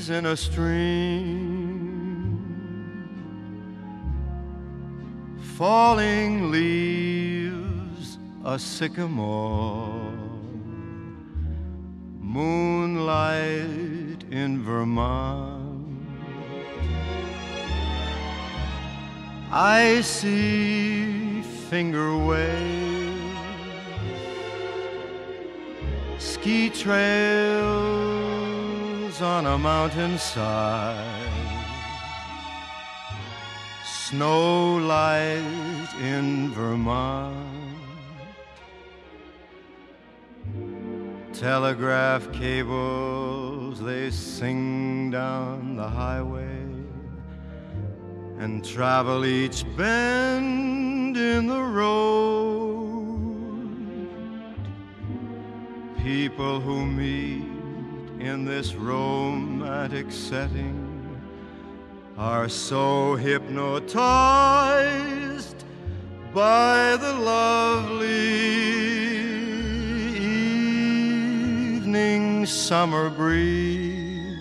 in a stream, falling leaves a sycamore, moonlight in Vermont. I see finger waves, ski trails on a mountainside, snow light in Vermont. Telegraph cables, they sing down the highway and travel each bend in the road. People who meet in this romantic setting are so hypnotized by the lovely evening summer breeze,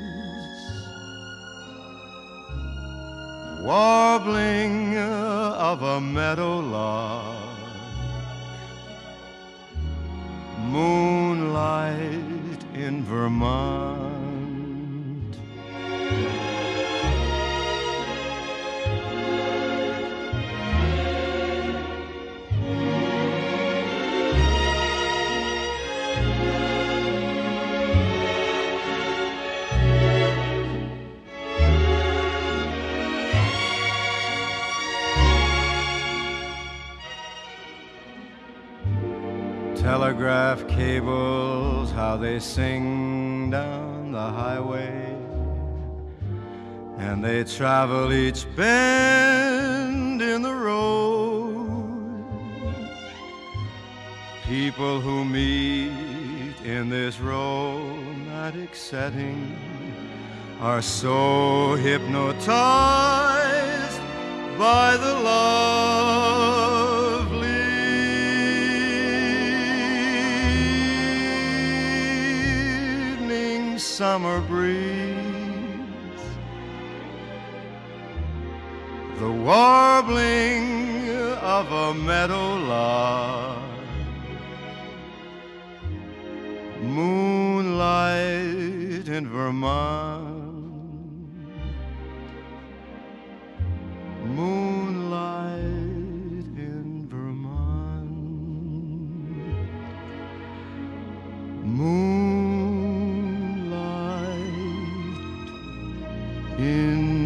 warbling of a meadowlark, moonlight in Vermont. Telegraph cables, how they sing down the highway, and they travel each bend in the road. People who meet in this romantic setting are so hypnotized by the lovely summer breeze, the warbling of a meadowlark, moonlight in Vermont, moonlight in Vermont, moonlight in